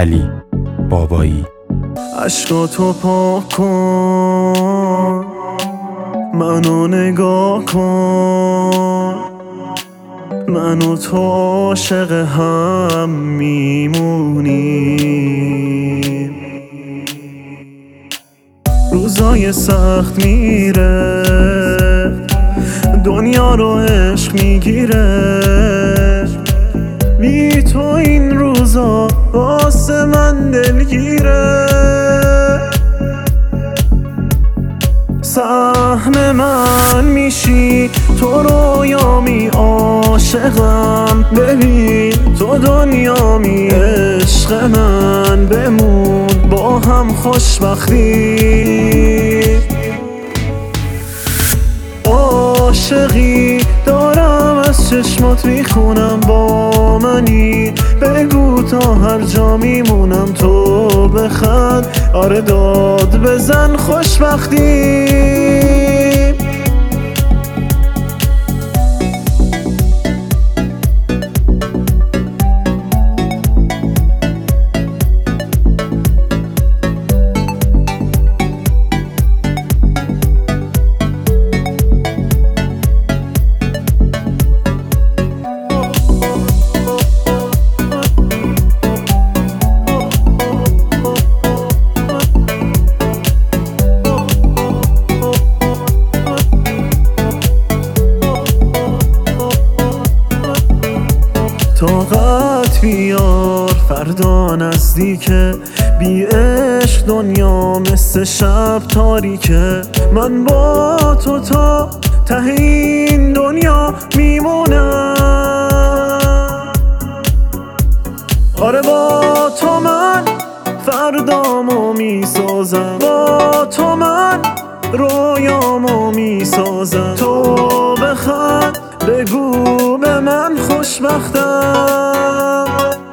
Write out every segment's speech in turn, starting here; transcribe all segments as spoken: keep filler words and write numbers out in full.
علی بابایی. عشقاتو پاک کن، منو نگاه کن، من و تو عاشق هم میمونیم. روزای سخت میره، دنیا رو عشق میگیره، بی تو این روزا واسه من دلگیره. سهم من میشی، تو رویامی، عاشقم، ببین تو دنیامی، عشق من بمون با هم خوشبختی. عاشقی دارم از چشمات میخونم، با منی بگو تا هر جا میمونم، تو بخند آره داد بزن خوشبختی. طاقت بیار فردا نزدیکه، بی عشق دنیا مثل شب تاریکه. من با تو تا ته این دنیا میمونم، آره با تو من فردامو میسازم، با تو من رویامو میسازم. تو بخند بگو به من خوشبختم،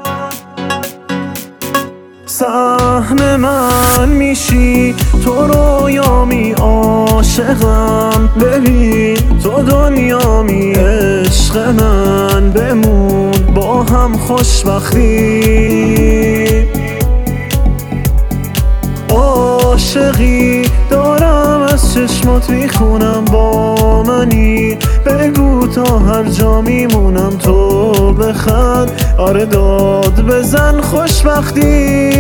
سهم من میشی، تو رویامی، عاشقم، ببین تو دنیامی، عشق من بمون با هم خوشبختی. عاشقی دارم از چشمات میخونم، با منی بگو تا هر جا میمونم، تو بخند آره داد بزن خوشبختی.